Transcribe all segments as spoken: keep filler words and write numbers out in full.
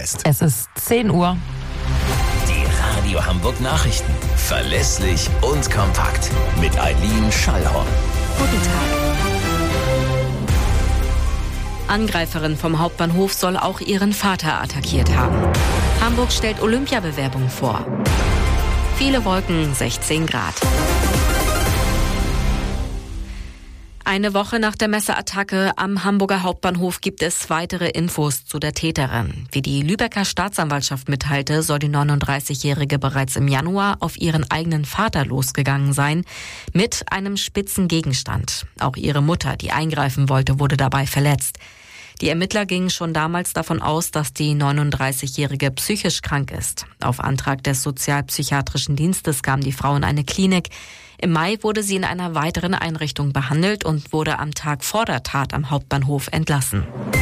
weißt. Es ist zehn Uhr. Die Radio Hamburg Nachrichten. Verlässlich und kompakt. Mit Eileen Schallhorn. Guten Tag. Angreiferin vom Hauptbahnhof soll auch ihren Vater attackiert haben. Hamburg stellt Olympiabewerbung vor. Viele Wolken, sechzehn Grad. Eine Woche nach der Messerattacke am Hamburger Hauptbahnhof gibt es weitere Infos zu der Täterin. Wie die Lübecker Staatsanwaltschaft mitteilte, soll die neununddreißigjährige bereits im Januar auf ihren eigenen Vater losgegangen sein, mit einem spitzen Gegenstand. Auch ihre Mutter, die eingreifen wollte, wurde dabei verletzt. Die Ermittler gingen schon damals davon aus, dass die neununddreißigjährige psychisch krank ist. Auf Antrag des Sozialpsychiatrischen Dienstes kam die Frau in eine Klinik. Im Mai wurde sie in einer weiteren Einrichtung behandelt und wurde am Tag vor der Tat am Hauptbahnhof entlassen.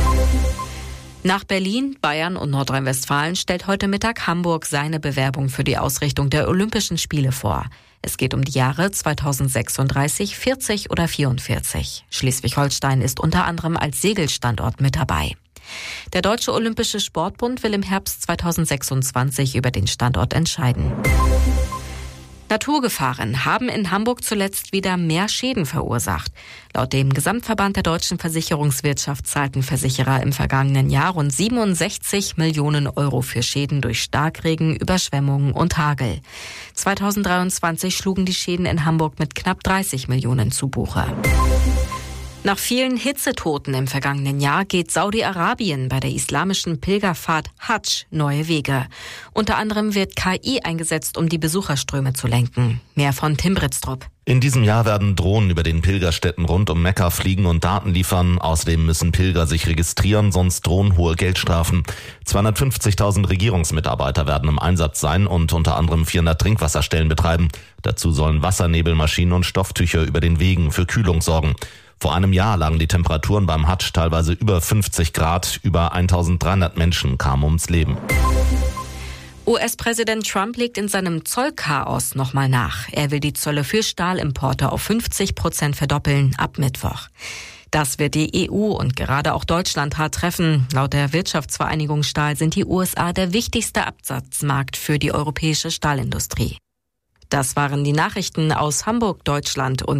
Nach Berlin, Bayern und Nordrhein-Westfalen stellt heute Mittag Hamburg seine Bewerbung für die Ausrichtung der Olympischen Spiele vor. Es geht um die Jahre zweitausendsechsunddreißig, vierzig oder vierundvierzig. Schleswig-Holstein ist unter anderem als Segelstandort mit dabei. Der Deutsche Olympische Sportbund will im Herbst zweitausendsechsundzwanzig über den Standort entscheiden. Naturgefahren haben in Hamburg zuletzt wieder mehr Schäden verursacht. Laut dem Gesamtverband der deutschen Versicherungswirtschaft zahlten Versicherer im vergangenen Jahr rund siebenundsechzig Millionen Euro für Schäden durch Starkregen, Überschwemmungen und Hagel. zweitausenddreiundzwanzig schlugen die Schäden in Hamburg mit knapp dreißig Millionen zu Buche. Nach vielen Hitzetoten im vergangenen Jahr geht Saudi-Arabien bei der islamischen Pilgerfahrt Hadsch neue Wege. Unter anderem wird K I eingesetzt, um die Besucherströme zu lenken. Mehr von Tim Britztrup. In diesem Jahr werden Drohnen über den Pilgerstätten rund um Mekka fliegen und Daten liefern. Außerdem müssen Pilger sich registrieren, sonst drohen hohe Geldstrafen. zweihundertfünfzigtausend Regierungsmitarbeiter werden im Einsatz sein und unter anderem vierhundert Trinkwasserstellen betreiben. Dazu sollen Wassernebelmaschinen und Stofftücher über den Wegen für Kühlung sorgen. Vor einem Jahr lagen die Temperaturen beim Hadsch teilweise über fünfzig Grad. Über eintausenddreihundert Menschen kamen ums Leben. U S-Präsident Trump legt in seinem Zollchaos nochmal nach. Er will die Zölle für Stahlimporte auf fünfzig Prozent verdoppeln ab Mittwoch. Das wird die E U und gerade auch Deutschland hart treffen. Laut der Wirtschaftsvereinigung Stahl sind die U S A der wichtigste Absatzmarkt für die europäische Stahlindustrie. Das waren die Nachrichten aus Hamburg, Deutschland und